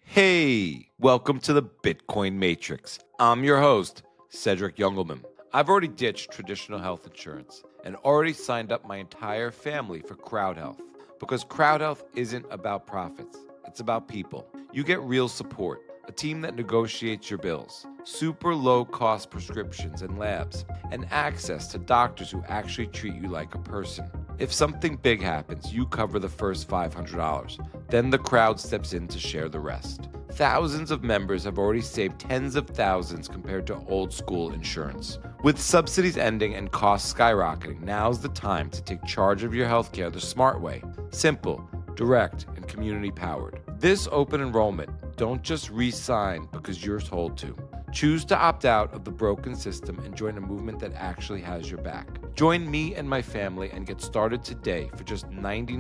Hey, welcome to the Bitcoin Matrix. I'm your host, Cedric Youngelman. I've already ditched traditional health insurance and already signed up my entire family for Crowd Health because Crowd Health isn't about profits, it's about people. You get real support, a team that negotiates your bills, super low cost prescriptions and labs, and access to doctors who actually treat you like a person. If something big happens, you cover the first $500. Then the crowd steps in to share the rest. Thousands of members have already saved tens of thousands compared to old school insurance. With subsidies ending and costs skyrocketing, now's the time to take charge of your healthcare the smart way. Simple, direct, and community powered. This open enrollment, don't just re-sign because you're told to. Choose to opt out of the broken system and join a movement that actually has your back. Join me and my family and get started today for just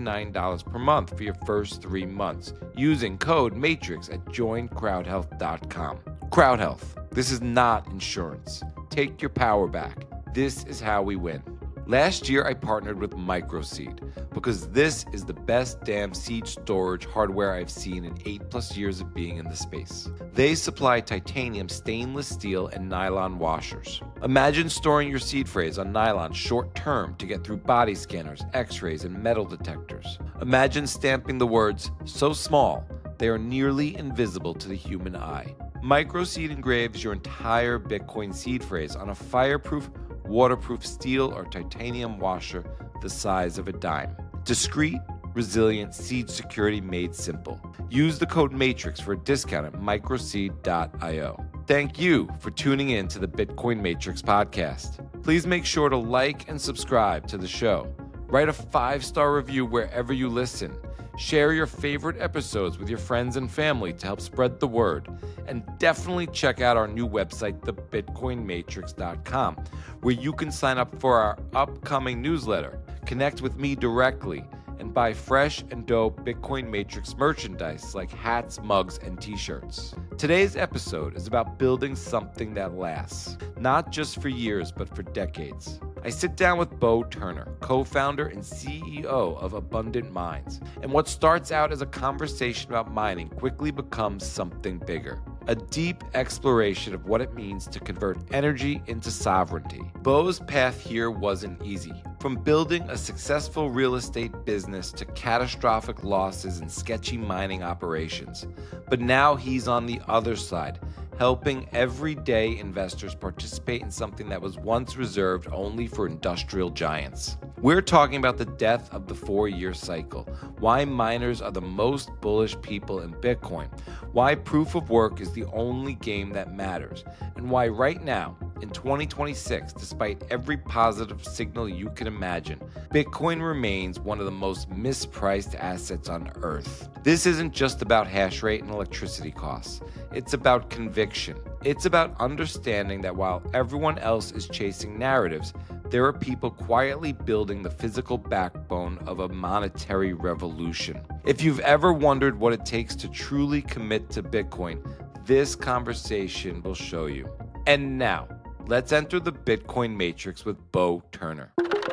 $99 per month for your first 3 months using code MATRIX at joincrowdhealth.com. Crowd Health. This is not insurance. Take your power back. This is how we win. Last year, I partnered with Microseed because this is the best damn seed storage hardware I've seen in 8+ years of being in the space. They supply titanium, stainless steel, and nylon washers. Imagine storing your seed phrase on nylon short term to get through body scanners, x-rays, and metal detectors. Imagine stamping the words so small they are nearly invisible to the human eye. Microseed engraves your entire Bitcoin seed phrase on a fireproof, waterproof steel or titanium washer the size of a dime. Discreet, resilient seed security made simple. Use the code MATRIX for a discount at microseed.io. Thank you for tuning in to the Bitcoin Matrix podcast. Please make sure to like and subscribe to the show. Write a 5-star review wherever you listen. Share your favorite episodes with your friends and family to help spread the word. And definitely check out our new website, thebitcoinmatrix.com, where you can sign up for our upcoming newsletter, connect with me directly, and buy fresh and dope Bitcoin Matrix merchandise like hats, mugs, and t-shirts. Today's episode is about building something that lasts, not just for years, but for decades. I sit down with Bo Turner, co-founder and CEO of Abundant Minds, and what starts out as a conversation about mining quickly becomes something bigger. A deep exploration of what it means to convert energy into sovereignty. Bo's path here wasn't easy. From building a successful real estate business to catastrophic losses and sketchy mining operations. But now he's on the other side, helping everyday investors participate in something that was once reserved only for industrial giants. We're talking about the death of the 4-year cycle, why miners are the most bullish people in Bitcoin, why proof of work is the only game that matters, and why right now, in 2026, despite every positive signal you can imagine, Bitcoin remains one of the most mispriced assets on Earth. This isn't just about hash rate and electricity costs. It's about conviction. It's about understanding that while everyone else is chasing narratives, there are people quietly building the physical backbone of a monetary revolution. If you've ever wondered what it takes to truly commit to Bitcoin, this conversation will show you. And now, let's enter the Bitcoin Matrix with Bo Turner.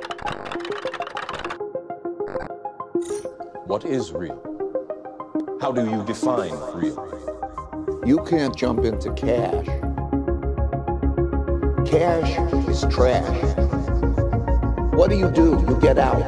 What is real? How do you define real? You can't jump into cash. Cash is trash. What do? You get out.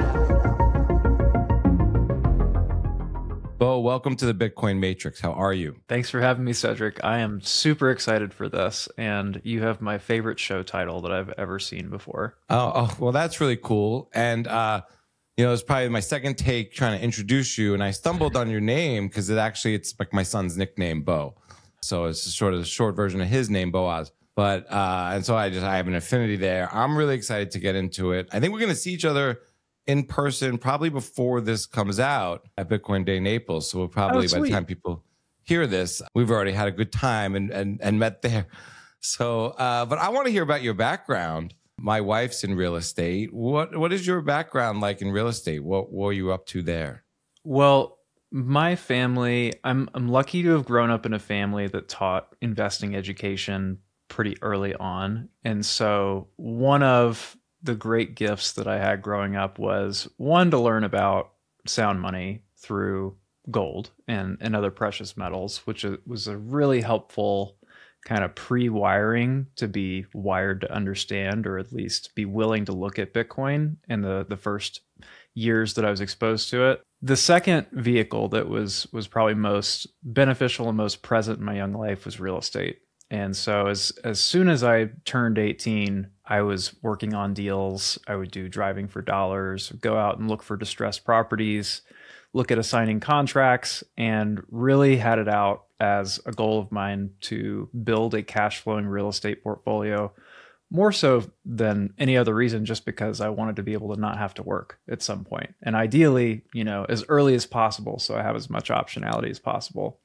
Bo, welcome to the Bitcoin Matrix. How are you? Thanks for having me, Cedric. I am super excited for this, and you have my favorite show title that I've ever seen before. Oh, well, that's really cool. And, it's probably my second take trying to introduce you, and I stumbled on your name because it's like my son's nickname, Bo. So it's sort of the short version of his name, Boaz. But, and so I have an affinity there. I'm really excited to get into it. I think we're going to see each other in person probably before this comes out at Bitcoin Day Naples. So we'll probably, by the time people hear this, we've already had a good time and met there. So, but I want to hear about your background. My wife's in real estate. What is your background like in real estate? What were you up to there? Well, my family, I'm lucky to have grown up in a family that taught investing education pretty early on. And so one of the great gifts that I had growing up was one, to learn about sound money through gold and other precious metals, which was a really helpful kind of pre-wiring to be wired to understand, or at least be willing to look at Bitcoin in the first years that I was exposed to it. The second vehicle that was probably most beneficial and most present in my young life was real estate. And so as soon as I turned 18, I was working on deals. I would do driving for dollars, go out and look for distressed properties, look at assigning contracts, and really had it out as a goal of mine to build a cash flowing real estate portfolio, more so than any other reason, just because I wanted to be able to not have to work at some point. And ideally, as early as possible, so I have as much optionality as possible.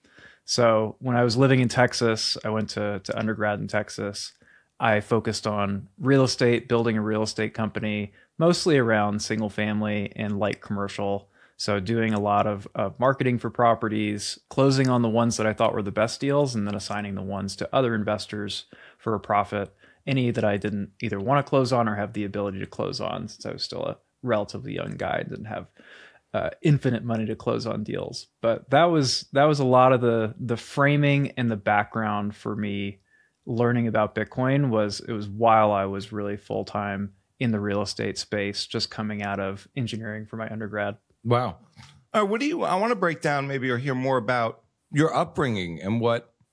So when I was living in Texas, I went to undergrad in Texas. I focused on real estate, building a real estate company, mostly around single family and light commercial. So doing a lot of marketing for properties, closing on the ones that I thought were the best deals, and then assigning the ones to other investors for a profit. Any that I didn't either want to close on or have the ability to close on, since I was still a relatively young guy, didn't have infinite money to close on deals. But that was a lot of the framing and the background for me learning about Bitcoin. It was while I was really full-time in the real estate space, just coming out of engineering for my undergrad. Wow. I want to break down maybe or hear more about your upbringing and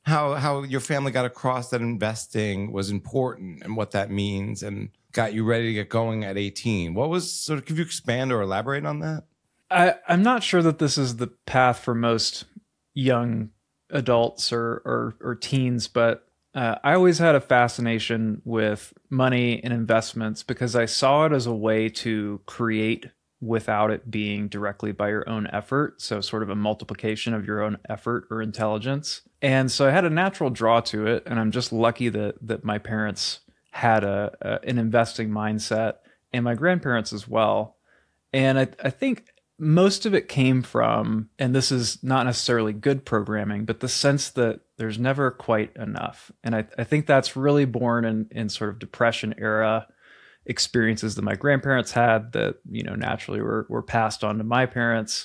how your family got across that investing was important and what that means and got you ready to get going at 18. Could you expand or elaborate on that? I'm not sure that this is the path for most young adults or teens, but I always had a fascination with money and investments because I saw it as a way to create without it being directly by your own effort. So sort of a multiplication of your own effort or intelligence. And so I had a natural draw to it. And I'm just lucky that my parents had an investing mindset, and my grandparents as well. And I think most of it came from, and this is not necessarily good programming, but the sense that there's never quite enough. And I think that's really born in sort of Depression era experiences that my grandparents had that, naturally were passed on to my parents.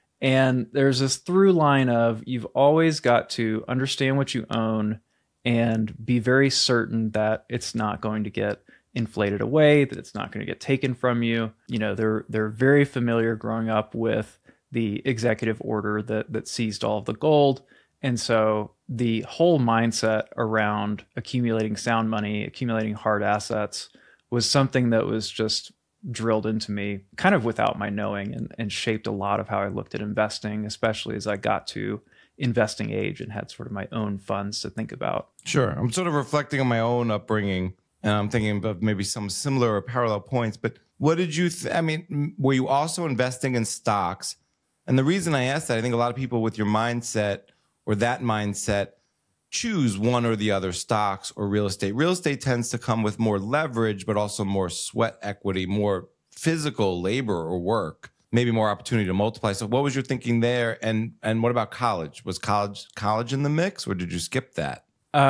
And there's this through line of you've always got to understand what you own and be very certain that it's not going to get inflated away, that it's not going to get taken from you. They're very familiar growing up with the executive order that seized all of the gold. And so the whole mindset around accumulating sound money, accumulating hard assets was something that was just drilled into me kind of without my knowing, and shaped a lot of how I looked at investing, especially as I got to investing age and had sort of my own funds to think about. Sure. I'm sort of reflecting on my own upbringing, and I'm thinking of maybe some similar or parallel points. But what did you were you also investing in stocks? And the reason I asked that, I think a lot of people with your mindset or that mindset choose one or the other, stocks or real estate. Real estate tends to come with more leverage, but also more sweat equity, more physical labor or work, maybe more opportunity to multiply. So what was your thinking there? And what about college? Was college in the mix, or did you skip that?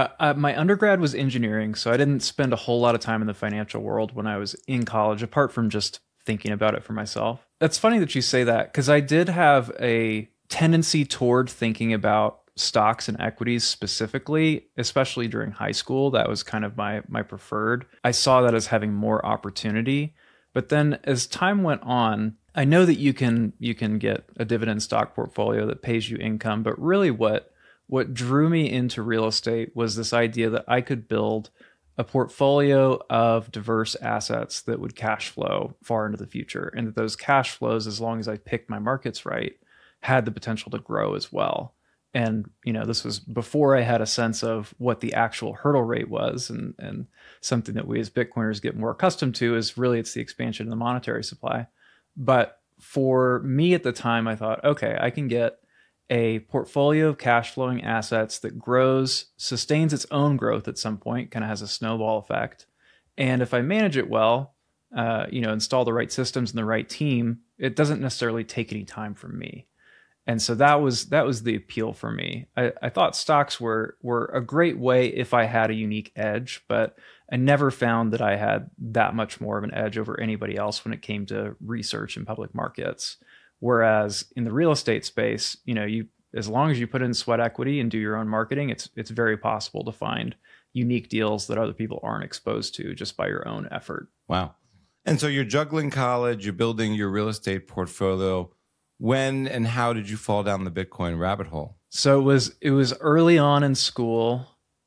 My undergrad was engineering, so I didn't spend a whole lot of time in the financial world when I was in college, apart from just thinking about it for myself. That's funny that you say that, because I did have a tendency toward thinking about stocks and equities specifically, especially during high school. That was kind of my preferred. I saw that as having more opportunity. But then as time went on, I know that you can get a dividend stock portfolio that pays you income, but really what drew me into real estate was this idea that I could build a portfolio of diverse assets that would cash flow far into the future, and that those cash flows, as long as I picked my markets right, had the potential to grow as well. And, this was before I had a sense of what the actual hurdle rate was, and something that we as Bitcoiners get more accustomed to is really it's the expansion of the monetary supply. But for me at the time, I thought, okay, I can get a portfolio of cash flowing assets that grows, sustains its own growth at some point, kind of has a snowball effect. And if I manage it well, install the right systems and the right team, it doesn't necessarily take any time from me. And so that was the appeal for me. I thought stocks were a great way if I had a unique edge, but I never found that I had that much more of an edge over anybody else when it came to research in public markets. Whereas in the real estate space, as long as you put in sweat equity and do your own marketing, it's very possible to find unique deals that other people aren't exposed to just by your own effort. Wow. And so you're juggling college, you're building your real estate portfolio. When and how did you fall down the Bitcoin rabbit hole? So it was early on in school,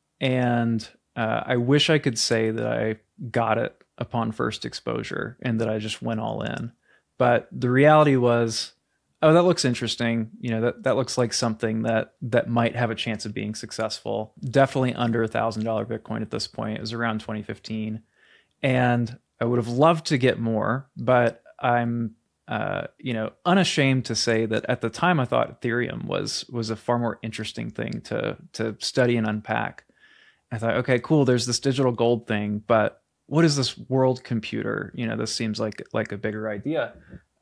and I wish I could say that I got it upon first exposure and that I just went all in. But the reality was, oh, that looks interesting. That looks like something that might have a chance of being successful. Definitely under $1,000 Bitcoin at this point. It was around 2015. And I would have loved to get more, but I'm unashamed to say that at the time I thought Ethereum was a far more interesting thing to study and unpack. I thought, okay, cool, there's this digital gold thing, but what is this world computer? This seems like a bigger idea.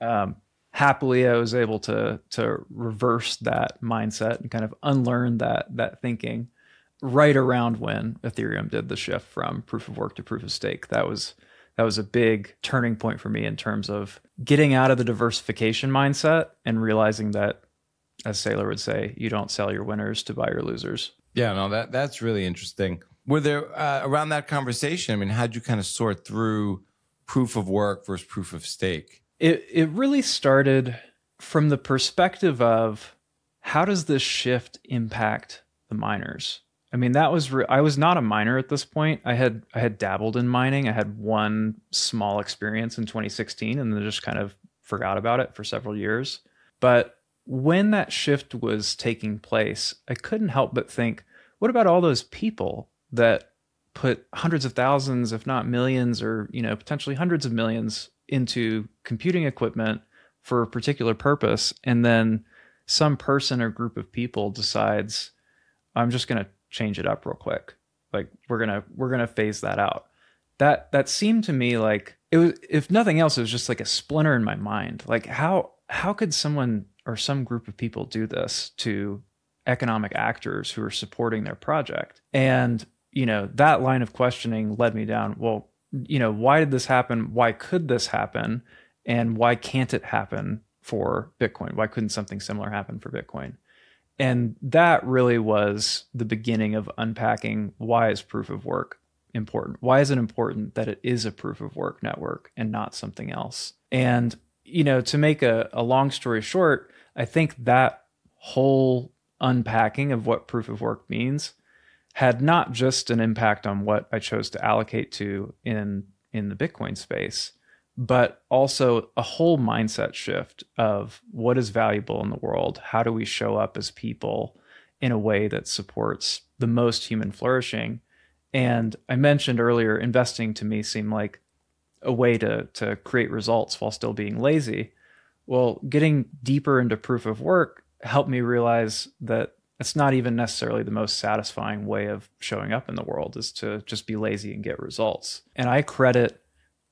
Happily, I was able to reverse that mindset and kind of unlearn that thinking right around when Ethereum did the shift from proof of work to proof of stake. That was a big turning point for me in terms of getting out of the diversification mindset and realizing that, as Saylor would say, you don't sell your winners to buy your losers. Yeah, no, that's really interesting. Were there, around that conversation, I mean, how'd you kind of sort through proof of work versus proof of stake? It really started from the perspective of, how does this shift impact the miners? I mean, I was not a miner at this point. I had dabbled in mining. I had one small experience in 2016 and then just kind of forgot about it for several years. But when that shift was taking place, I couldn't help but think, what about all those people that put hundreds of thousands, if not millions, or potentially hundreds of millions into computing equipment for a particular purpose, and then some person or group of people decides, I'm just going to change it up real quick. Like we're gonna phase that out. That seemed to me like it was, if nothing else, it was just like a splinter in my mind. Like how could someone or some group of people do this to economic actors who are supporting their project? And that line of questioning led me down, well, why did this happen? Why could this happen? And why can't it happen for Bitcoin? Why couldn't something similar happen for Bitcoin? And that really was the beginning of unpacking, why is proof of work important? Why is it important that it is a proof of work network and not something else? And, to make a long story short, I think that whole unpacking of what proof of work means had not just an impact on what I chose to allocate to in the Bitcoin space, but also a whole mindset shift of what is valuable in the world. How do we show up as people in a way that supports the most human flourishing? And I mentioned earlier, investing to me seemed like a way to create results while still being lazy. Well, getting deeper into proof of work helped me realize that it's not even necessarily the most satisfying way of showing up in the world, is to just be lazy and get results. And I credit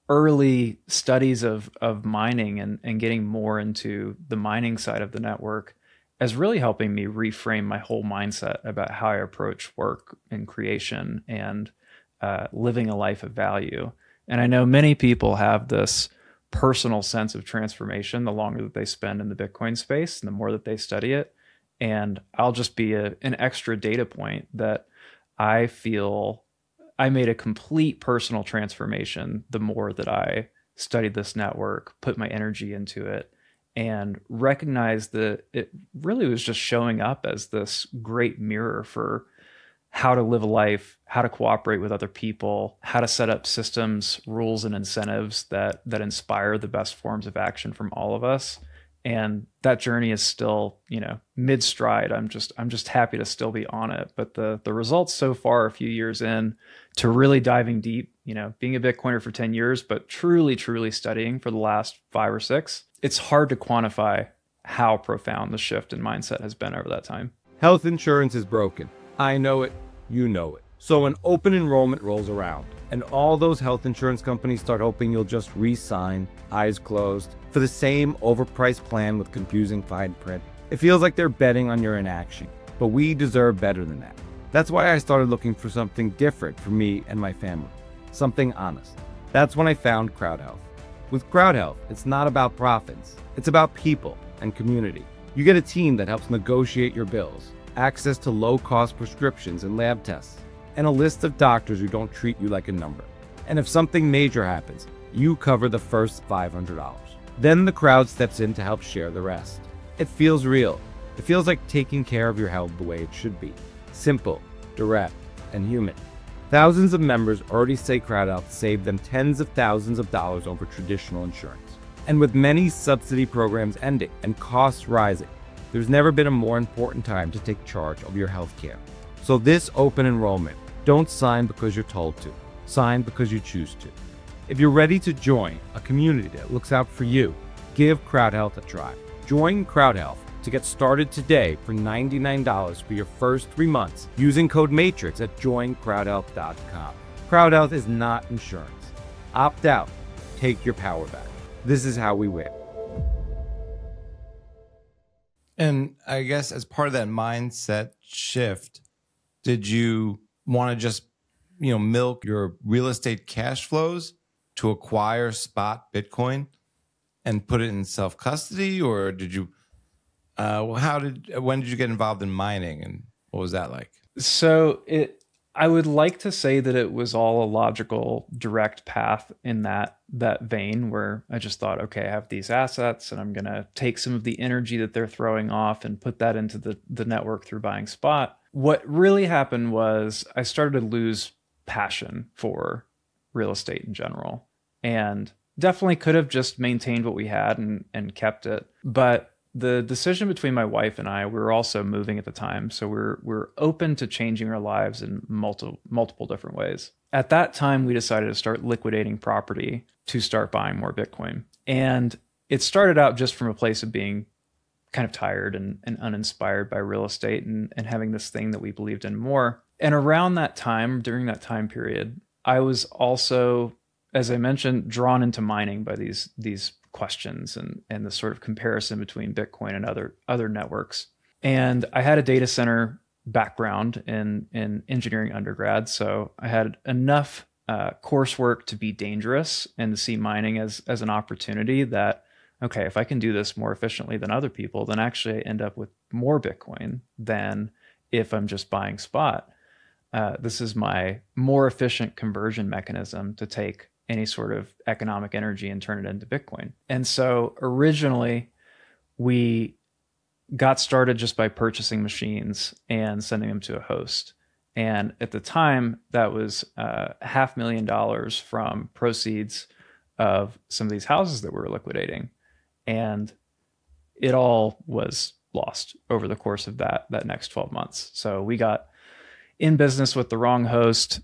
early studies of mining and getting more into the mining side of the network as really helping me reframe my whole mindset about how I approach work and creation and living a life of value. And I know many people have this personal sense of transformation the longer that they spend in the Bitcoin space and the more that they study it. And I'll just be an extra data point that I feel I made a complete personal transformation the more that I studied this network, put my energy into it, and recognized that it really was just showing up as this great mirror for how to live a life, how to cooperate with other people, how to set up systems, rules, and incentives that inspire the best forms of action from all of us. And that journey is still, mid-stride. I'm just happy to still be on it. But the results so far, a few years in, to really diving deep, being a Bitcoiner for 10 years, but truly, truly studying for the last 5 or 6, it's hard to quantify how profound the shift in mindset has been over that time. Health insurance is broken. I know it. You know it. So when open enrollment rolls around and all those health insurance companies start hoping you'll just re-sign, eyes closed, for the same overpriced plan with confusing fine print, it feels like they're betting on your inaction. But we deserve better than that. That's why I started looking for something different for me and my family. Something honest. That's when I found CrowdHealth. With CrowdHealth, it's not about profits. It's about people. and community. You get a team that helps negotiate your bills, access to low-cost prescriptions and lab tests, and a list of doctors who don't treat you like a number. And if something major happens, you cover the first $500. Then the crowd steps in to help share the rest. It feels real. It feels like taking care of your health the way it should be. Simple, direct, and human. Thousands of members already say CrowdHealth saved them tens of thousands of dollars over traditional insurance. And with many subsidy programs ending and costs rising, there's never been a more important time to take charge of your health care. So this open enrollment, don't sign because you're told to. Sign because you choose to. If you're ready to join a community that looks out for you, give CrowdHealth a try. Join CrowdHealth to get started today for $99 for your first 3 months using code MATRIX at joincrowdhealth.com. CrowdHealth is not insurance. Opt out. Take your power back. This is how we win. And I guess as part of that mindset shift, did you want to just, milk your real estate cash flows to acquire spot Bitcoin and put it in self-custody? Or did you, when did you get involved in mining, and what was that like? So I would like to say that it was all a logical, direct path in that vein, where I just thought, okay, I have these assets and I'm going to take some of the energy that they're throwing off and put that into the network through buying spot. What really happened was I started to lose passion for real estate in general, and definitely could have just maintained what we had and kept it. But the decision between my wife and I, we were also moving at the time, so we're open to changing our lives in multiple different ways. At that time, we decided to start liquidating property to start buying more Bitcoin. And it started out just from a place of being kind of tired and uninspired by real estate and having this thing that we believed in more. And around that time, during that time period, I was also, as I mentioned, drawn into mining by these questions and the sort of comparison between Bitcoin and other networks. And I had a data center background in engineering undergrad, so I had enough coursework to be dangerous and to see mining as an opportunity that, okay, if I can do this more efficiently than other people, then actually I end up with more Bitcoin than if I'm just buying spot. This is my more efficient conversion mechanism to take any sort of economic energy and turn it into Bitcoin. And so originally we got started just by purchasing machines and sending them to a host. And at the time, that was $500,000 from proceeds of some of these houses that we were liquidating. And it all was lost over the course of that next 12 months. So we got in business with the wrong host.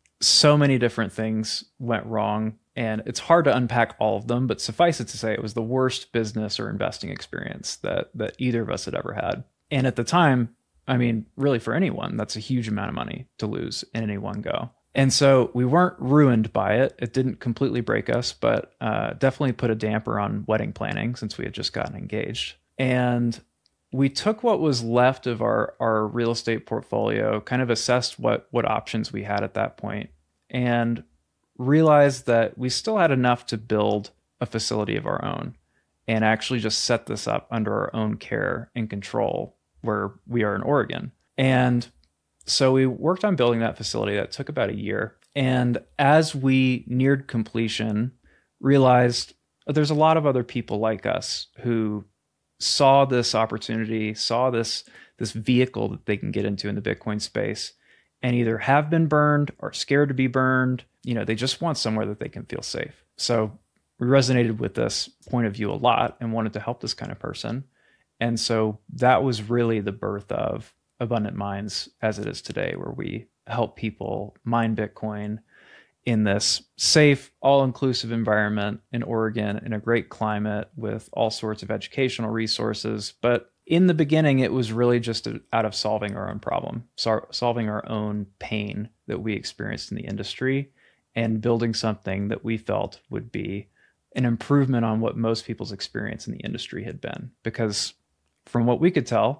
So many different things went wrong, and it's hard to unpack all of them, but suffice it to say, it was the worst business or investing experience that either of us had ever had. And at the time, I mean, really for anyone, that's a huge amount of money to lose in any one go. And so we weren't ruined by it. It didn't completely break us, but definitely put a damper on wedding planning since we had just gotten engaged. And we took what was left of our real estate portfolio, kind of assessed what options we had at that point, and realized that we still had enough to build a facility of our own and actually just set this up under our own care and control where we are in Oregon. And so we worked on building that facility. That took about a year. And as we neared completion, realized there's a lot of other people like us who saw this opportunity, saw this vehicle that they can get into in the Bitcoin space, and either have been burned or scared to be burned. They just want somewhere that they can feel safe. So we resonated with this point of view a lot and wanted to help this kind of person. And so that was really the birth of Abundant Mines as it is today, where we help people mine Bitcoin in this safe, all-inclusive environment in Oregon, in a great climate with all sorts of educational resources. But in the beginning, it was really just out of solving our own problem, solving our own pain that we experienced in the industry, and building something that we felt would be an improvement on what most people's experience in the industry had been. Because from what we could tell,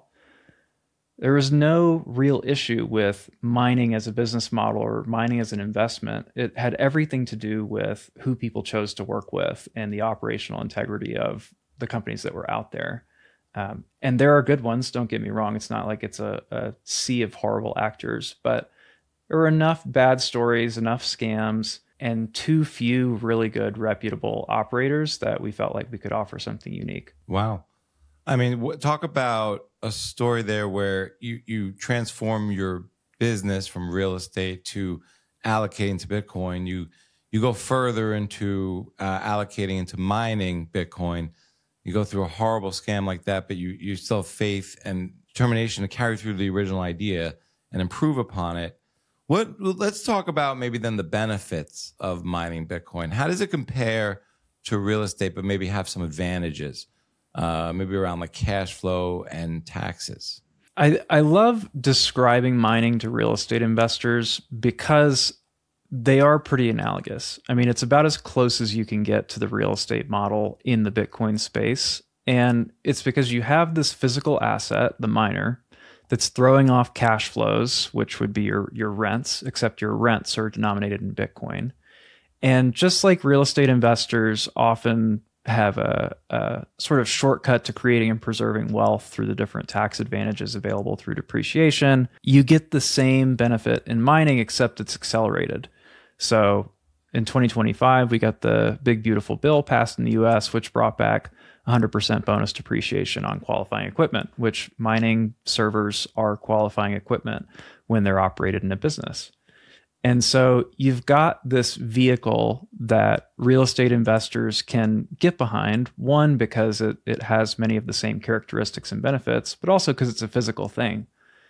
there was no real issue with mining as a business model or mining as an investment. It had everything to do with who people chose to work with and the operational integrity of the companies that were out there. And there are good ones, don't get me wrong. It's not like it's a sea of horrible actors, but there were enough bad stories, enough scams, and too few really good, reputable operators that we felt like we could offer something unique. Wow. I mean, talk about a story there where you transform your business from real estate to allocating to Bitcoin. You go further into allocating into mining Bitcoin. You go through a horrible scam like that, but you still have faith and determination to carry through the original idea and improve upon it. Let's talk about maybe then the benefits of mining Bitcoin. How does it compare to real estate, but maybe have some advantages, maybe around like cash flow and taxes? I love describing mining to real estate investors because they are pretty analogous. I mean, it's about as close as you can get to the real estate model in the Bitcoin space. And it's because you have this physical asset, the miner, that's throwing off cash flows, which would be your rents, except your rents are denominated in Bitcoin. And just like real estate investors often have a sort of shortcut to creating and preserving wealth through the different tax advantages available through depreciation, you get the same benefit in mining, except it's accelerated. So in 2025, we got the big, beautiful bill passed in the US, which brought back 100% bonus depreciation on qualifying equipment, which mining servers are qualifying equipment when they're operated in a business. And so you've got this vehicle that real estate investors can get behind, one, because it has many of the same characteristics and benefits, but also because it's a physical thing.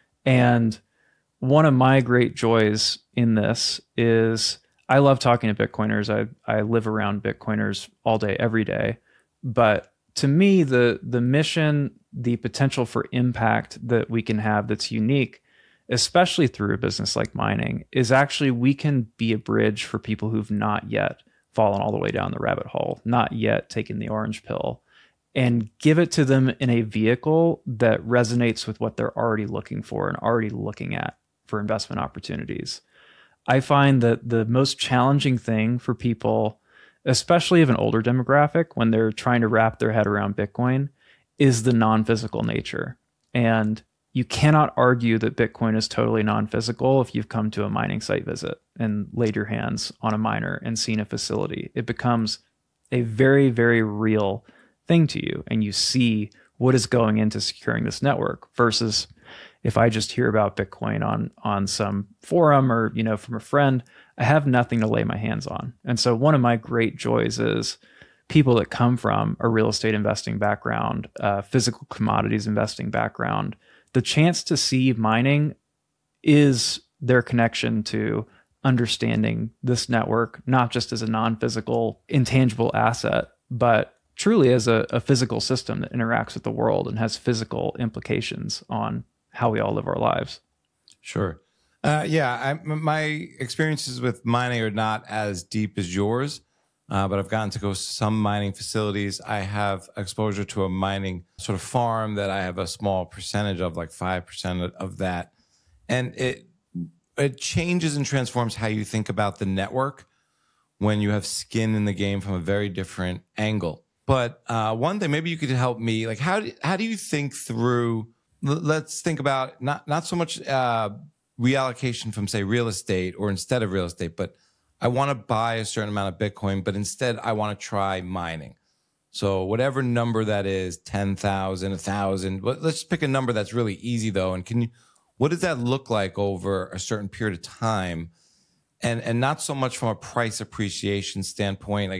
And one of my great joys in this is I love talking to Bitcoiners. I live around Bitcoiners all day, every day. But to me, the mission, the potential for impact that we can have that's unique, especially through a business like mining, is actually we can be a bridge for people who've not yet fallen all the way down the rabbit hole, not yet taken the orange pill, and give it to them in a vehicle that resonates with what they're already looking for and already looking at for investment opportunities. I find that the most challenging thing for people, especially of an older demographic, when they're trying to wrap their head around Bitcoin, is the non-physical nature. And you cannot argue that Bitcoin is totally non-physical if you've come to a mining site visit and laid your hands on a miner and seen a facility. It becomes a very, very real thing to you, and you see what is going into securing this network versus if I just hear about Bitcoin on some forum or, from a friend, I have nothing to lay my hands on. And so one of my great joys is people that come from a real estate investing background, physical commodities investing background, the chance to see mining is their connection to understanding this network, not just as a non-physical, intangible asset, but truly as a physical system that interacts with the world and has physical implications on how we all live our lives. Sure. My experiences with mining are not as deep as yours, but I've gotten to go to some mining facilities. I have exposure to a mining sort of farm that I have a small percentage of, like 5% of that. And it changes and transforms how you think about the network when you have skin in the game from a very different angle. But one thing, maybe you could help me, like how do you think through, let's think about not so much reallocation from, say, real estate or instead of real estate, but I want to buy a certain amount of Bitcoin, but instead I want to try mining. So whatever number that is, 10,000, 1,000, let's just pick a number that's really easy though. And what does that look like over a certain period of time? And not so much from a price appreciation standpoint,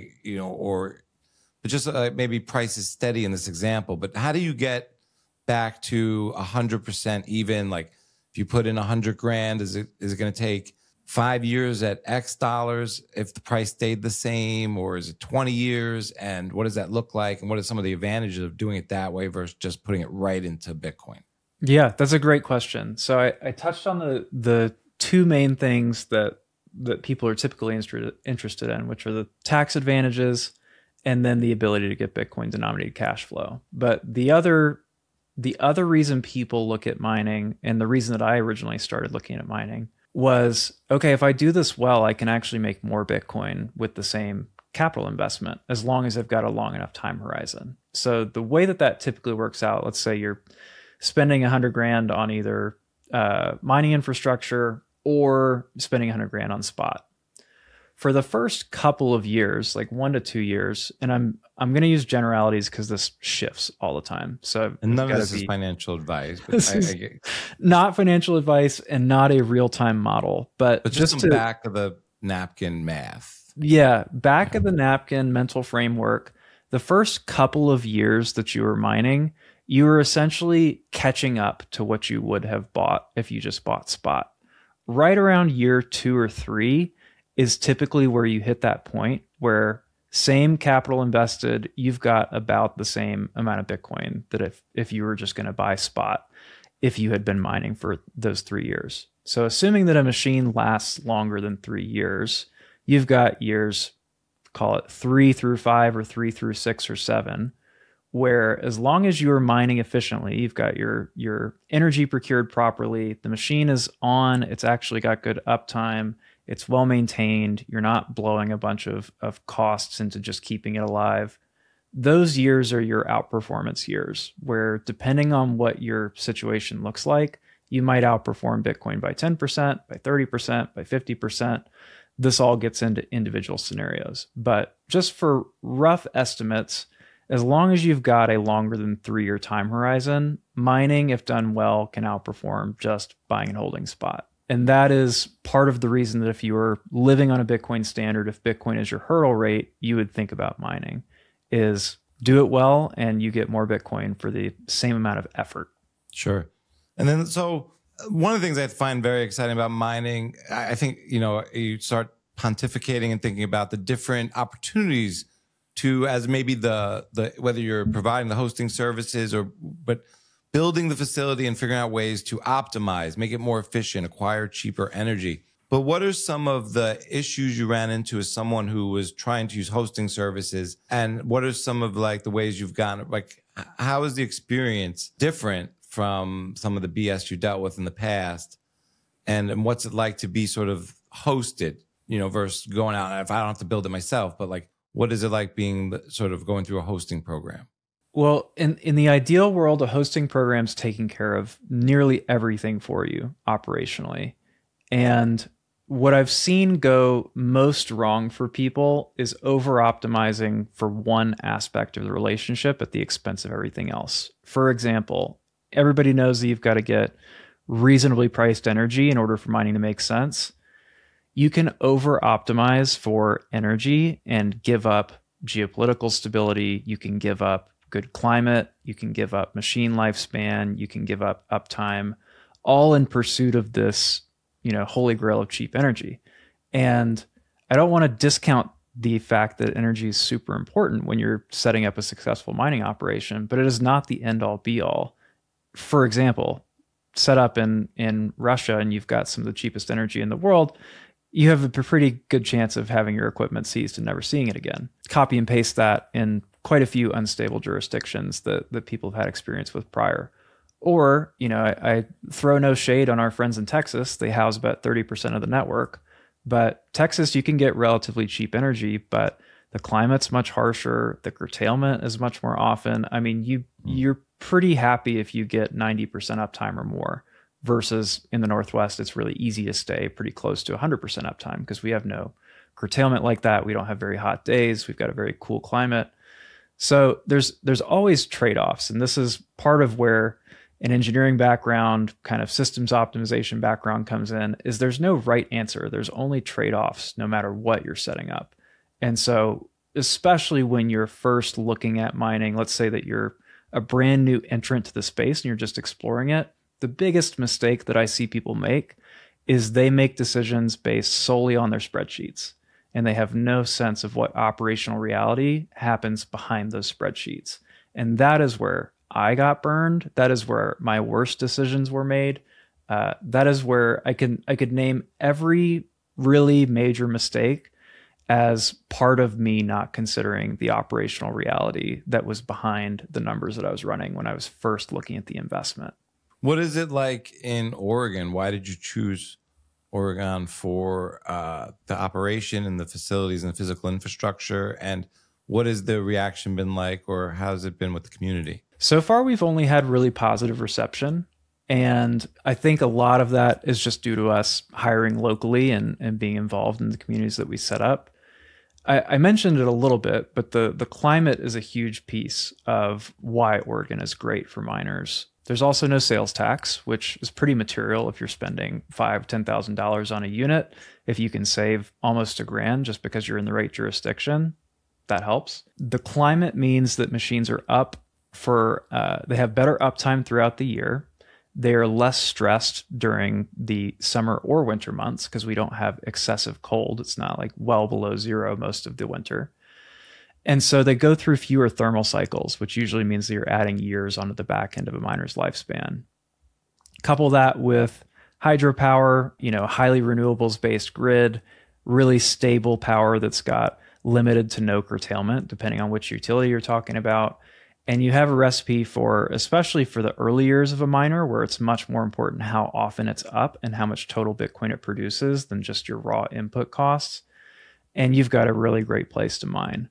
but just maybe price is steady in this example, but how do you get back to 100% even? Like if you put in 100 grand, is it going to take 5 years at X dollars if the price stayed the same, or is it 20 years? And what does that look like? And what are some of the advantages of doing it that way versus just putting it right into Bitcoin? Yeah, that's a great question. So I touched on the two main things that people are typically interested in, which are the tax advantages and then the ability to get Bitcoin denominated cash flow. But the other reason people look at mining, and the reason that I originally started looking at mining, was, okay, if I do this well, I can actually make more Bitcoin with the same capital investment as long as they've got a long enough time horizon. So the way that typically works out, let's say you're spending $100,000 on either mining infrastructure or spending $100,000 on spot. For the first couple of years, like 1 to 2 years, and I'm going to use generalities because this shifts all the time. So And none of this is financial advice. But this is not financial advice and not a real-time model, but just some back of the napkin math. Yeah, back of the napkin mental framework. The first couple of years that you were mining, you were essentially catching up to what you would have bought if you just bought spot. Right around year 2 or 3 is typically where you hit that point where same capital invested, you've got about the same amount of Bitcoin that if you were just going to buy spot, if you had been mining for those 3 years. So assuming that a machine lasts longer than 3 years, you've got years, call it 3 through 5 or 3 through 6 or 7, where as long as you are mining efficiently, you've got your energy procured properly, the machine is on, it's actually got good uptime, it's well maintained, you're not blowing a bunch of costs into just keeping it alive. Those years are your outperformance years, where depending on what your situation looks like, you might outperform Bitcoin by 10%, by 30%, by 50%. This all gets into individual scenarios. But just for rough estimates, as long as you've got a longer than 3-year time horizon, mining, if done well, can outperform just buying and holding spot. And that is part of the reason that if you were living on a Bitcoin standard, if Bitcoin is your hurdle rate, you would think about mining, is do it well and you get more Bitcoin for the same amount of effort. Sure. And then, so one of the things I find very exciting about mining, I think, you start pontificating and thinking about the different opportunities to, as maybe the whether you're providing the hosting services but building the facility and figuring out ways to optimize, make it more efficient, acquire cheaper energy. But what are some of the issues you ran into as someone who was trying to use hosting services? And what are some of the ways you've gone, how is the experience different from some of the BS you dealt with in the past? And what's it like to be sort of hosted, versus going out, if I don't have to build it myself, but what is it like being sort of going through a hosting program? Well, in the ideal world, a hosting program's taking care of nearly everything for you operationally. And what I've seen go most wrong for people is over-optimizing for one aspect of the relationship at the expense of everything else. For example, everybody knows that you've got to get reasonably priced energy in order for mining to make sense. You can over-optimize for energy and give up geopolitical stability. You can give up good climate. You can give up machine lifespan. You can give up uptime, all in pursuit of this, holy grail of cheap energy. And I don't want to discount the fact that energy is super important when you're setting up a successful mining operation, but it is not the end all be all. For example, set up in Russia and you've got some of the cheapest energy in the world, you have a pretty good chance of having your equipment seized and never seeing it again. Copy and paste that in quite a few unstable jurisdictions that people have had experience with prior. Or, I throw no shade on our friends in Texas. They house about 30% of the network. But Texas, you can get relatively cheap energy, but the climate's much harsher. The curtailment is much more often. I mean, you're pretty happy if you get 90% uptime or more. Versus in the Northwest, it's really easy to stay pretty close to 100% uptime because we have no curtailment like that. We don't have very hot days. We've got a very cool climate. So there's always trade-offs. And this is part of where an engineering background, kind of systems optimization background comes in, is there's no right answer. There's only trade-offs no matter what you're setting up. And so especially when you're first looking at mining, let's say that you're a brand new entrant to the space and you're just exploring it, the biggest mistake that I see people make is they make decisions based solely on their spreadsheets, and they have no sense of what operational reality happens behind those spreadsheets. And that is where I got burned. That is where my worst decisions were made. That is where I could name every really major mistake as part of me not considering the operational reality that was behind the numbers that I was running when I was first looking at the investment. What is it like in Oregon? Why did you choose Oregon for the operation and the facilities and the physical infrastructure? And what has the reaction been like, or how has it been with the community? So far, we've only had really positive reception. And I think a lot of that is just due to us hiring locally and being involved in the communities that we set up. I mentioned it a little bit, but the climate is a huge piece of why Oregon is great for miners. There's also no sales tax, which is pretty material if you're spending $5,000-$10,000 on a unit. If you can save almost $1,000 just because you're in the right jurisdiction, that helps. The climate means that machines are up they have better uptime throughout the year. They are less stressed during the summer or winter months because we don't have excessive cold. It's not like well below zero most of the winter. And so they go through fewer thermal cycles, which usually means that you're adding years onto the back end of a miner's lifespan. Couple that with hydropower, highly renewables-based grid, really stable power that's got limited to no curtailment, depending on which utility you're talking about. And you have a recipe for, especially for the early years of a miner, where it's much more important how often it's up and how much total Bitcoin it produces than just your raw input costs. And you've got a really great place to mine.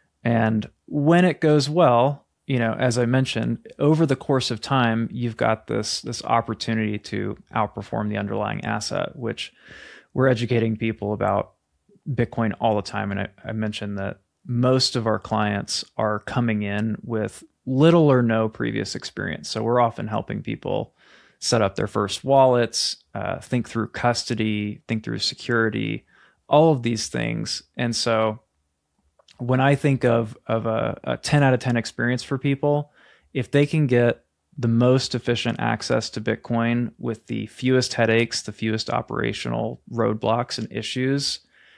And when it goes well, as I mentioned, over the course of time, you've got this opportunity to outperform the underlying asset, which we're educating people about Bitcoin all the time. And I mentioned that most of our clients are coming in with little or no previous experience. So we're often helping people set up their first wallets, think through custody, think through security, all of these things. And so when I think of a 10 out of 10 experience for people, if they can get the most efficient access to Bitcoin with the fewest headaches, the fewest operational roadblocks and issues,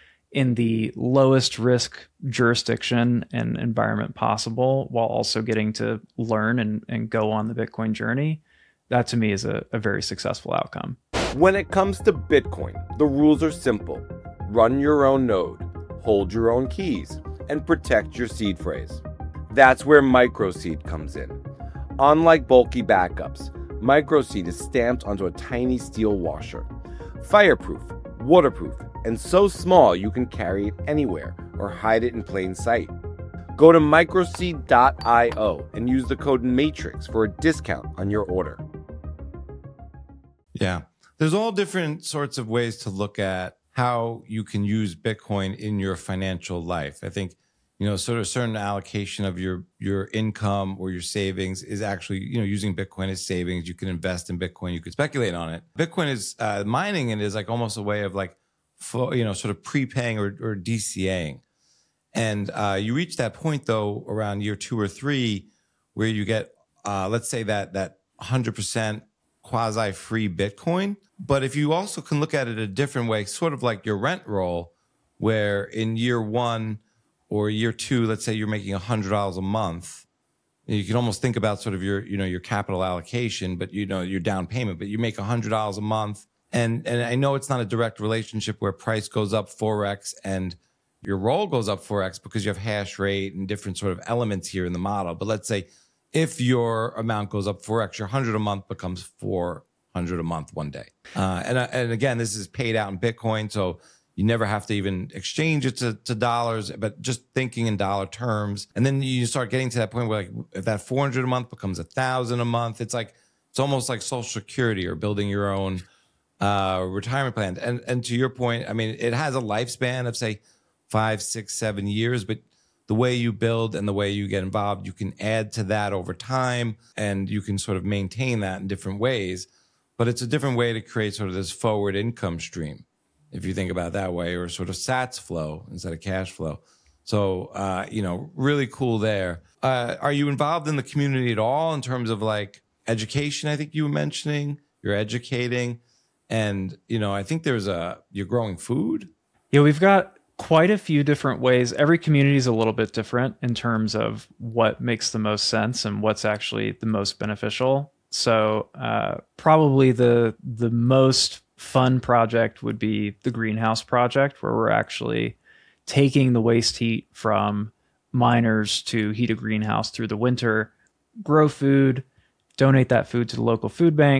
in the lowest risk jurisdiction and environment possible, while also getting to learn and go on the Bitcoin journey, that to me is a very successful outcome. When it comes to Bitcoin, the rules are simple. Run your own node, hold your own keys, and protect your seed phrase. That's where microseed comes in. Unlike bulky backups, microseed is stamped onto a tiny steel washer. Fireproof, waterproof, and so small you can carry it anywhere or hide it in plain sight. Go to microseed.io and use the code MATRIX for a discount on your order. Yeah. There's all different sorts of ways to look at how you can use Bitcoin in your financial life. I think, sort of a certain allocation of your income or your savings is actually, using Bitcoin as savings. You can invest in Bitcoin. You could speculate on it. Bitcoin is mining, and is like almost a way of like, sort of prepaying or DCAing. And you reach that point though around year 2 or 3 where you get, let's say that 100% quasi-free Bitcoin. But if you also can look at it a different way, sort of like your rent roll, where in year 1 or year 2, let's say you're making $100 a month, you can almost think about sort of your capital allocation, but your down payment, but you make $100 a month. And I know it's not a direct relationship where price goes up 4x and your roll goes up 4x because you have hash rate and different sort of elements here in the model. But let's say if your amount goes up 4x, your 100 a month becomes 400 a month one day. And again, this is paid out in Bitcoin, so you never have to even exchange it to dollars, but just thinking in dollar terms. And then you start getting to that point where, like, if that 400 a month becomes 1,000 a month, it's almost like Social Security or building your own retirement plan. And to your point, I mean, it has a lifespan of say 5, 6, 7 years, but the way you build and the way you get involved, you can add to that over time, and you can sort of maintain that in different ways. But it's a different way to create sort of this forward income stream, if you think about it that way, or sort of sats flow instead of cash flow. So, really cool there. Are you involved in the community at all in terms of like education? I think you were mentioning you're educating, and, I think you're growing food. Yeah, we've got quite a few different ways. Every community is a little bit different in terms of what makes the most sense and what's actually the most beneficial. So probably the most fun project would be the greenhouse project, where we're actually taking the waste heat from miners to heat a greenhouse through the winter, grow food, donate that food to the local food bank,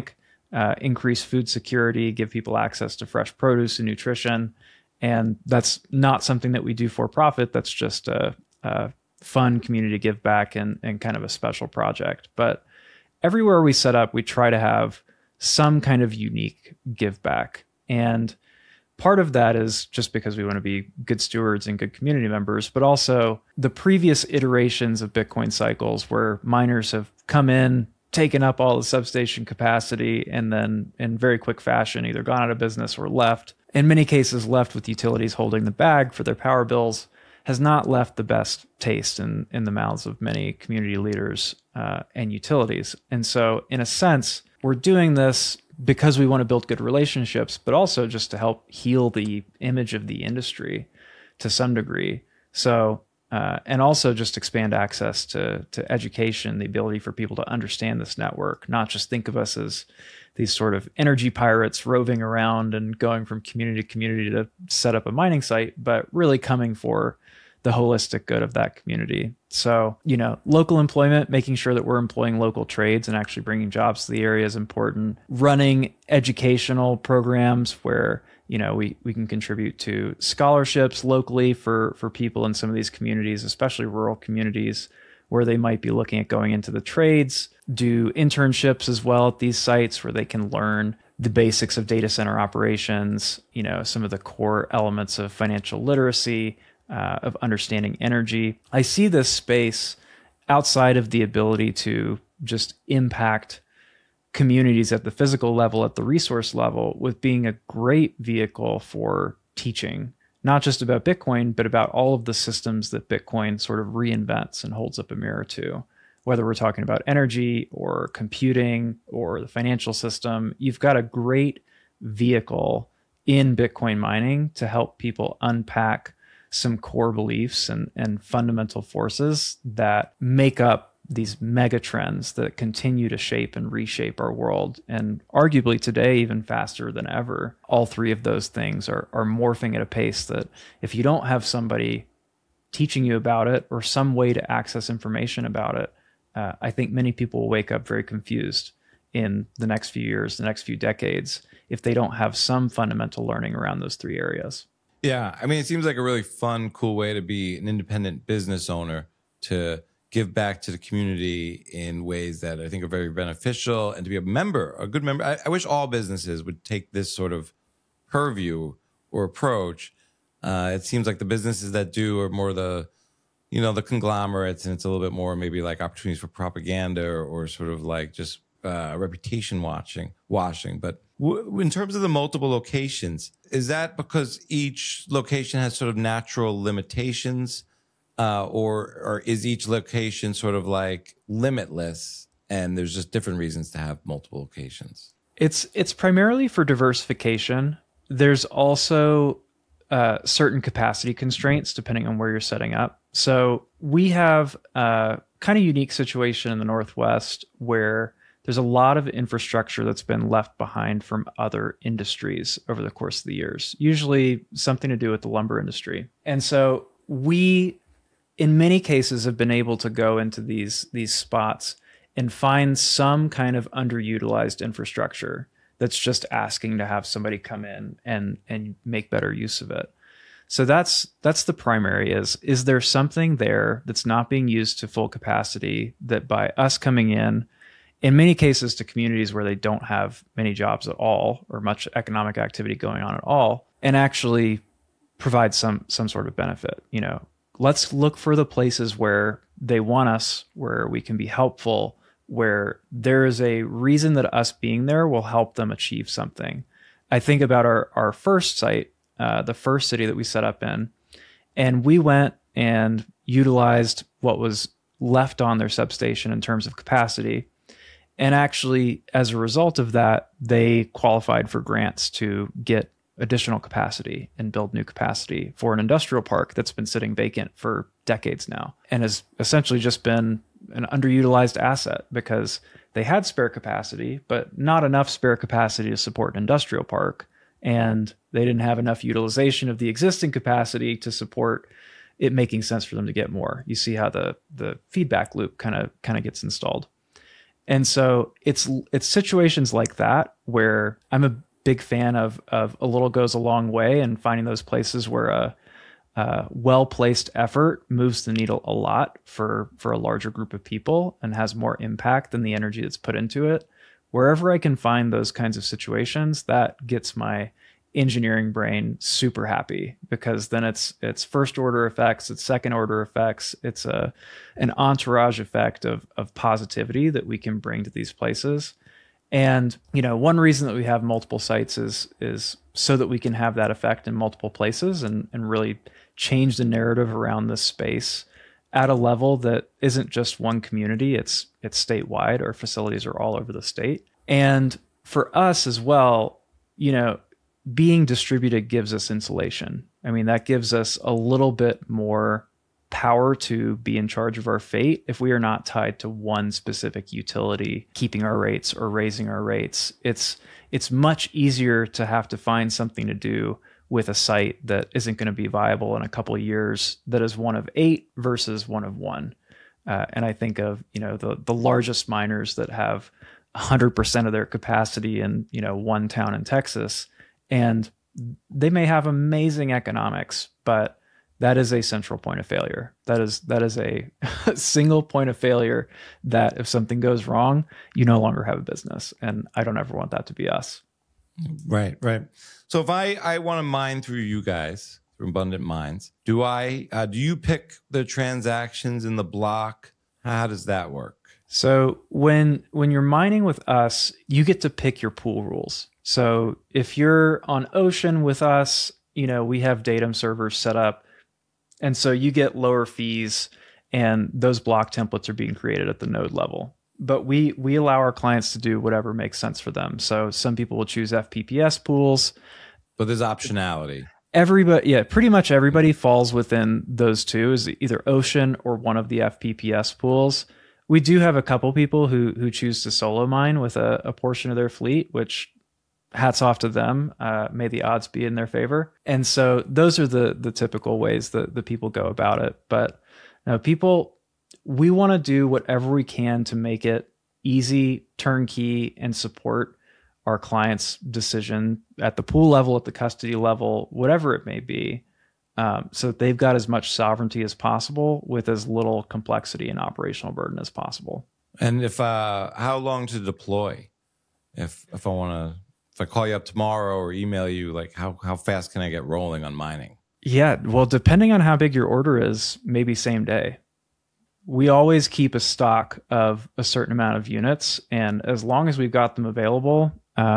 increase food security, give people access to fresh produce and nutrition. And that's not something that we do for profit. That's just a fun community give back and kind of a special project. But everywhere we set up, we try to have some kind of unique give back. And part of that is just because we want to be good stewards and good community members, but also the previous iterations of Bitcoin cycles where miners have come in, taken up all the substation capacity, and then in very quick fashion either gone out of business or left. In many cases, left with utilities holding the bag for their power bills, has not left the best taste in the mouths of many community leaders and utilities. And so in a sense, we're doing this because we want to build good relationships, but also just to help heal the image of the industry to some degree. So, and also just expand access to education, the ability for people to understand this network, not just think of us as these sort of energy pirates roving around and going from community to community to set up a mining site, but really coming for the holistic good of that community. So, local employment, making sure that we're employing local trades and actually bringing jobs to the area is important. Running educational programs where, we can contribute to scholarships locally for people in some of these communities, especially rural communities where they might be looking at going into the trades, do internships as well at these sites where they can learn the basics of data center operations, some of the core elements of financial literacy, of understanding energy. I see this space outside of the ability to just impact communities at the physical level, at the resource level, with being a great vehicle for teaching, not just about Bitcoin, but about all of the systems that Bitcoin sort of reinvents and holds up a mirror to. Whether we're talking about energy or computing or the financial system, you've got a great vehicle in Bitcoin mining to help people unpack some core beliefs and fundamental forces that make up these mega trends that continue to shape and reshape our world. And arguably today, even faster than ever, all three of those things are morphing at a pace that if you don't have somebody teaching you about it or some way to access information about it, I think many people will wake up very confused in the next few years, the next few decades, if they don't have some fundamental learning around those three areas. Yeah. I mean, it seems like a really fun, cool way to be an independent business owner, to give back to the community in ways that I think are very beneficial, and to be a good member. I wish all businesses would take this sort of purview or approach. It seems like the businesses that do are more the conglomerates, and it's a little bit more maybe like opportunities for propaganda or sort of like just reputation washing. But in terms of the multiple locations, is that because each location has sort of natural limitations, or is each location sort of like limitless and there's just different reasons to have multiple locations? It's primarily for diversification. There's also certain capacity constraints depending on where you're setting up. So we have a kind of unique situation in the Northwest where there's a lot of infrastructure that's been left behind from other industries over the course of the years, usually something to do with the lumber industry. And so we, in many cases, have been able to go into these spots and find some kind of underutilized infrastructure that's just asking to have somebody come in and make better use of it. So that's the primary is there something there that's not being used to full capacity that by us coming in many cases to communities where they don't have many jobs at all or much economic activity going on at all, and actually provide some sort of benefit. Let's look for the places where they want us, where we can be helpful, where there is a reason that us being there will help them achieve something. I think about our first site, the first city that we set up in, and we went and utilized what was left on their substation in terms of capacity. And actually, as a result of that, they qualified for grants to get additional capacity and build new capacity for an industrial park that's been sitting vacant for decades now and has essentially just been an underutilized asset because they had spare capacity, but not enough spare capacity to support an industrial park. And they didn't have enough utilization of the existing capacity to support it making sense for them to get more. You see how the feedback loop kind of gets installed. And so it's situations like that where I'm a big fan of a little goes a long way, and finding those places where a well-placed effort moves the needle a lot for a larger group of people and has more impact than the energy that's put into it. Wherever I can find those kinds of situations, that gets my engineering brain super happy, because then it's first order effects, it's second order effects, it's an entourage effect of positivity that we can bring to these places. And one reason that we have multiple sites is so that we can have that effect in multiple places and really change the narrative around this space at a level that isn't just one community, it's statewide. Our facilities are all over the state. And for us as well, being distributed gives us insulation. I mean, that gives us a little bit more power to be in charge of our fate if we are not tied to one specific utility keeping our rates or raising our rates. It's much easier to have to find something to do with a site that isn't going to be viable in a couple of years, that is one of 8 versus one of 1. And I think of the largest miners that have 100% of their capacity in one town in Texas, and they may have amazing economics, but that is a central point of failure. That is a single point of failure that if something goes wrong, you no longer have a business. And I don't ever want that to be us. Right. So if I want to mine through you guys, through Abundant Mines, do you pick the transactions in the block? How does that work? So when you're mining with us, you get to pick your pool rules. So if you're on Ocean with us, we have datum servers set up. And so you get lower fees, and those block templates are being created at the node level. But we allow our clients to do whatever makes sense for them. So some people will choose FPPS pools. But there's optionality. Pretty much everybody falls within those two, is either Ocean or one of the FPPS pools. We do have a couple people who choose to solo mine with a portion of their fleet, which hats off to them. May the odds be in their favor. And so those are the typical ways that the people go about it. But we want to do whatever we can to make it easy, turnkey, and support our clients' decision at the pool level, at the custody level, whatever it may be, so that they've got as much sovereignty as possible with as little complexity and operational burden as possible. And how long to deploy? If I call you up tomorrow or email you, like how fast can I get rolling on mining? Yeah, well, depending on how big your order is, maybe same day. We always keep a stock of a certain amount of units, and as long as we've got them available,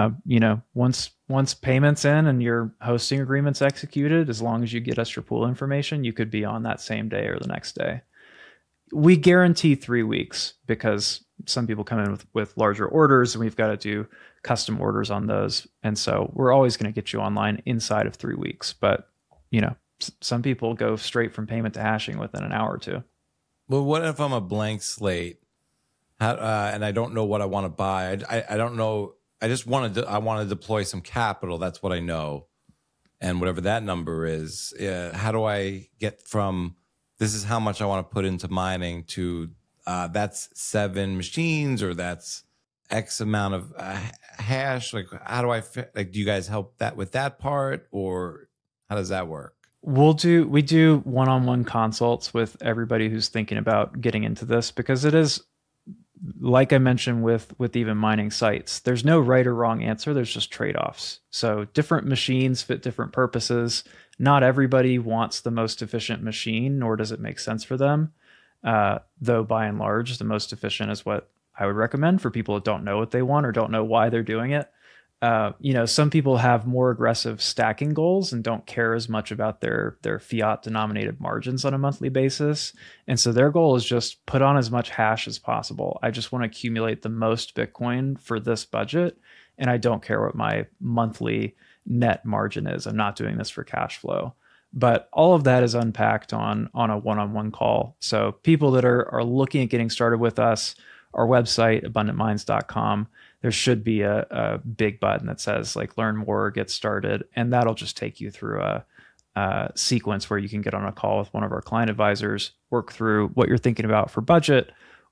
once payments in and your hosting agreement's executed, as long as you get us your pool information, you could be on that same day or the next day. We guarantee 3 weeks because some people come in with larger orders, and we've got to do custom orders on those. And so we're always going to get you online inside of 3 weeks. But, some people go straight from payment to hashing within an hour or two. Well, what if I'm a blank slate and I don't know what I want to buy? I don't know. I want to deploy some capital. That's what I know. And whatever that number is, how do I get from this is how much I want to put into mining to that's 7 machines or that's X amount of hash? Like, how do I fit? Like, do you guys help that with that part, or how does that work? We do one-on-one consults with everybody who's thinking about getting into this, because it is, like I mentioned with even mining sites, there's no right or wrong answer. There's just trade-offs. So different machines fit different purposes. Not everybody wants the most efficient machine, nor does it make sense for them. Though by and large, the most efficient is what I would recommend for people that don't know what they want or don't know why they're doing it. Some people have more aggressive stacking goals and don't care as much about their fiat denominated margins on a monthly basis. And so their goal is just put on as much hash as possible. I just want to accumulate the most Bitcoin for this budget, and I don't care what my monthly net margin is. I'm not doing this for cash flow. But all of that is unpacked on a one-on-one call. So people that are looking at getting started with us, our website, abundantmines.com, there should be a big button that says like learn more, get started. And that'll just take you through a sequence where you can get on a call with one of our client advisors, work through what you're thinking about for budget,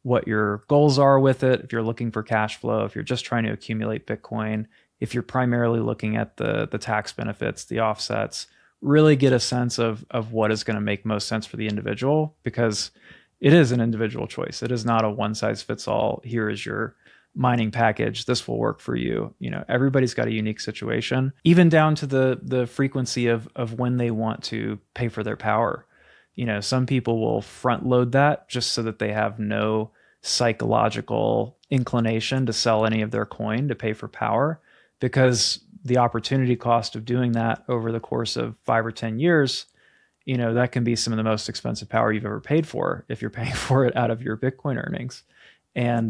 what your goals are with it, if you're looking for cash flow, if you're just trying to accumulate Bitcoin, if you're primarily looking at the tax benefits, the offsets, really get a sense of what is going to make most sense for the individual, because it is an individual choice. It is not a one size fits all. Here is your mining package. This will work for you. You know, everybody's got a unique situation, even down to the frequency of when they want to pay for their power. You know, some people will front load that just so that they have no psychological inclination to sell any of their coin to pay for power, because the opportunity cost of doing that over the course of 5 or 10 years, you know, that can be some of the most expensive power you've ever paid for if you're paying for it out of your Bitcoin earnings. And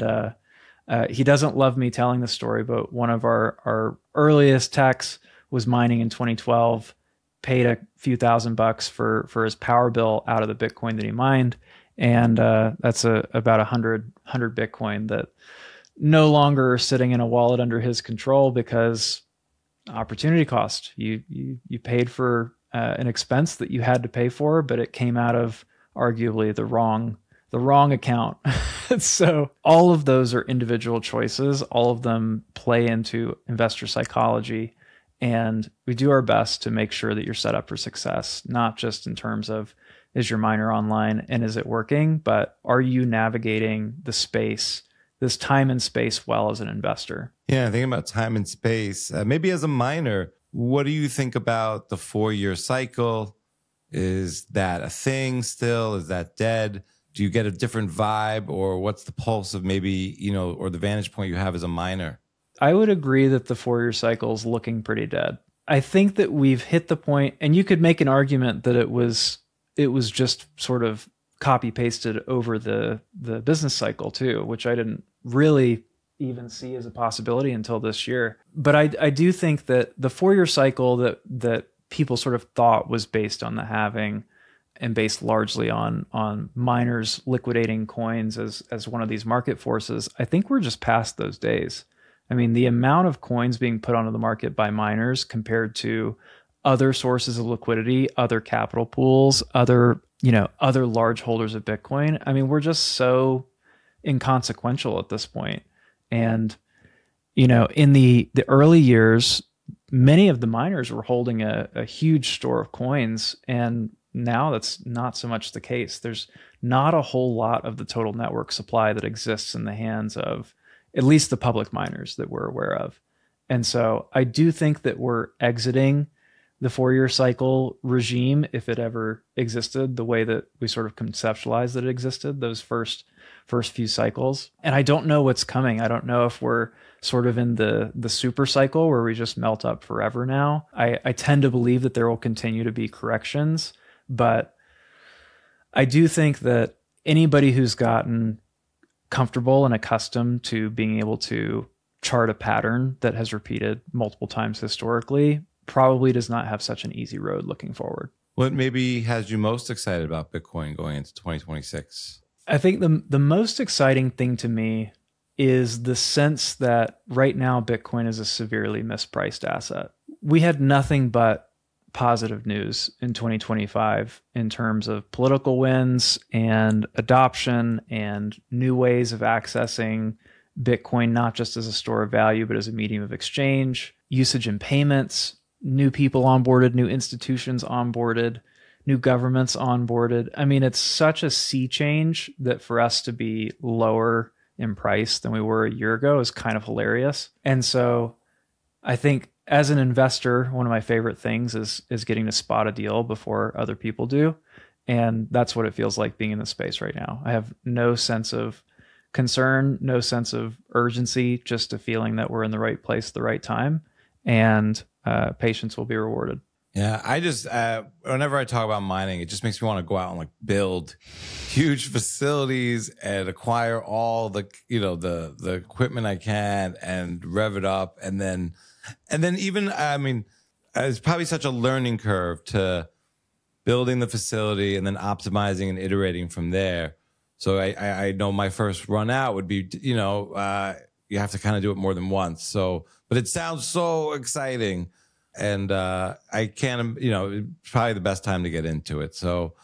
he doesn't love me telling the story, but one of our earliest techs was mining in 2012, paid a few $1,000 for his power bill out of the Bitcoin that he mined. And that's about 100 Bitcoin that no longer sitting in a wallet under his control, because opportunity cost. You paid for an expense that you had to pay for, but it came out of arguably the wrong account. So all of those are individual choices. All of them play into investor psychology, and we do our best to make sure that you're set up for success, not just in terms of, is your miner online and is it working, but are you navigating the space, this time and space, well as an investor? Yeah, thinking about time and space. Maybe as a miner, what do you think about the 4-year cycle? Is that a thing still? Is that dead? Do you get a different vibe, or what's the pulse of maybe, you know, or the vantage point you have as a miner? I would agree that the 4-year cycle is looking pretty dead. I think that we've hit the point, and you could make an argument that it was just sort of copy pasted over the business cycle too, which I didn't really even see as a possibility until this year. But I do think that the 4-year cycle that people sort of thought was based on the halving and based largely on miners liquidating coins as one of these market forces, I think we're just past those days. I mean, the amount of coins being put onto the market by miners compared to other sources of liquidity, other capital pools, other large holders of Bitcoin, I mean, we're just so inconsequential at this point. And, you know, in the early years, many of the miners were holding a huge store of coins, and now that's not so much the case. There's not a whole lot of the total network supply that exists in the hands of at least the public miners that we're aware of. And so I do think that we're exiting the 4-year cycle regime, if it ever existed, the way that we sort of conceptualized that it existed, those first few cycles. And I don't know what's coming. I don't know if we're sort of in the super cycle where we just melt up forever now. I tend to believe that there will continue to be corrections, but I do think that anybody who's gotten comfortable and accustomed to being able to chart a pattern that has repeated multiple times historically probably does not have such an easy road looking forward. What maybe has you most excited about Bitcoin going into 2026? I think the most exciting thing to me is the sense that right now Bitcoin is a severely mispriced asset. We had nothing but positive news in 2025 in terms of political wins and adoption and new ways of accessing Bitcoin, not just as a store of value, but as a medium of exchange, usage in payments, new people onboarded, new institutions onboarded, new governments onboarded. I mean, it's such a sea change that for us to be lower in price than we were a year ago is kind of hilarious. And so I think as an investor, one of my favorite things is getting to spot a deal before other people do. And that's what it feels like being in the space right now. I have no sense of concern, no sense of urgency, just a feeling that we're in the right place at the right time, and patience will be rewarded. Yeah, I just, whenever I talk about mining, it just makes me want to go out and like build huge facilities and acquire all the, you know, the equipment I can and rev it up. And then even, I mean, it's probably such a learning curve to building the facility and then optimizing and iterating from there. So I know my first run out would be, you know, you have to kind of do it more than once. So, but it sounds so exciting. And I can't, you know, it's probably the best time to get into it. So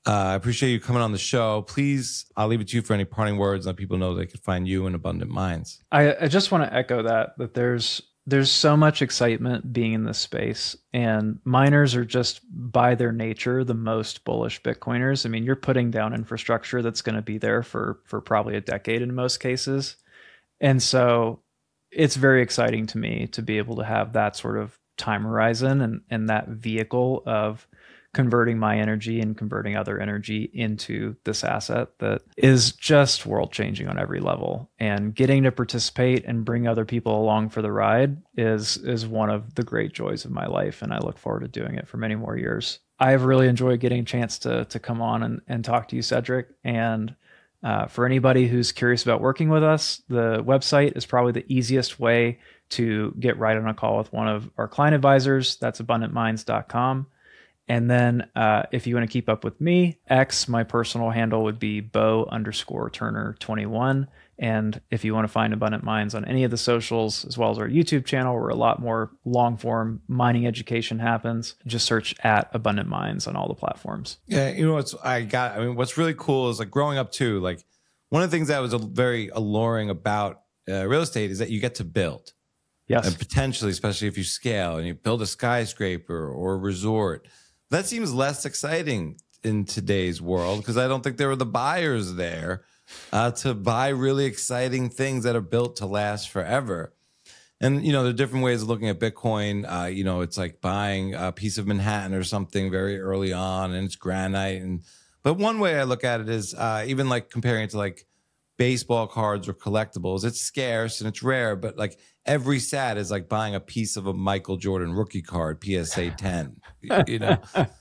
I appreciate you coming on the show. Please, I'll leave it to you for any parting words. Let people know they can find you in Abundant Minds. I just want to echo that there's so much excitement being in this space, and miners are just by their nature the most bullish Bitcoiners. I mean, you're putting down infrastructure that's going to be there for probably a decade in most cases. And so it's very exciting to me to be able to have that sort of time horizon and that vehicle of converting my energy and converting other energy into this asset that is just world changing on every level. And getting to participate and bring other people along for the ride is one of the great joys of my life. And I look forward to doing it for many more years. I've really enjoyed getting a chance to come on and talk to you, Cedric. And for anybody who's curious about working with us, the website is probably the easiest way to get right on a call with one of our client advisors. That's abundantminds.com. And then if you want to keep up with me, my personal handle would be Bo_Turner21. And if you want to find Abundant Minds on any of the socials, as well as our YouTube channel, where a lot more long form mining education happens, just search at Abundant Minds on all the platforms. Yeah, you know what's really cool is like growing up too. Like one of the things that was very alluring about real estate is that you get to build. Yes, and potentially, especially if you scale and you build a skyscraper or a resort. That seems less exciting in today's world because I don't think there were the buyers there to buy really exciting things that are built to last forever. And, you know, there are different ways of looking at Bitcoin. You know, it's like buying a piece of Manhattan or something very early on and it's granite. But one way I look at it is even like comparing it to like baseball cards or collectibles. It's scarce and it's rare, but like every sat is like buying a piece of a Michael Jordan rookie card, PSA 10, you know,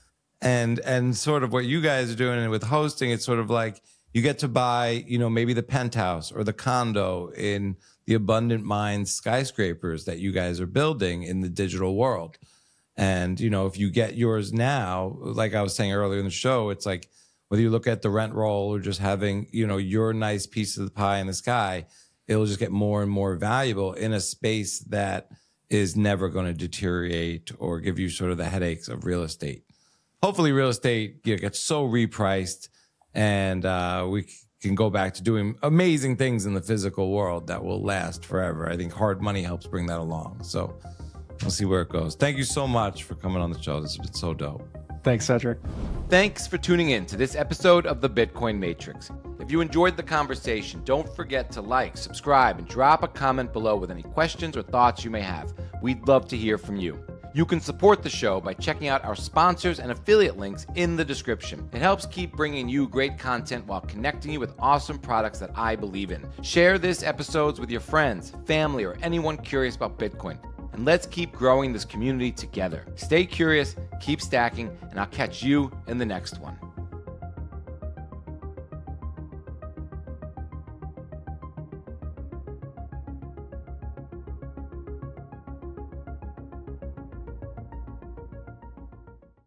and sort of what you guys are doing with hosting, it's sort of like you get to buy, you know, maybe the penthouse or the condo in the Abundant Minds skyscrapers that you guys are building in the digital world. And, you know, if you get yours now, like I was saying earlier in the show, it's like whether you look at the rent roll or just having, you know, your nice piece of the pie in the sky, it'll just get more and more valuable in a space that is never going to deteriorate or give you sort of the headaches of real estate. Hopefully real estate gets so repriced and we can go back to doing amazing things in the physical world that will last forever. I think hard money helps bring that along. So we'll see where it goes. Thank you so much for coming on the show. This has been so dope. Thanks, Cedric. Thanks for tuning in to this episode of the Bitcoin Matrix. If you enjoyed the conversation, don't forget to like, subscribe, and drop a comment below with any questions or thoughts you may have. We'd love to hear from you. You can support the show by checking out our sponsors and affiliate links in the description. It helps keep bringing you great content while connecting you with awesome products that I believe in. Share this episodes with your friends, family, or anyone curious about Bitcoin. And let's keep growing this community together. Stay curious, keep stacking, and I'll catch you in the next one.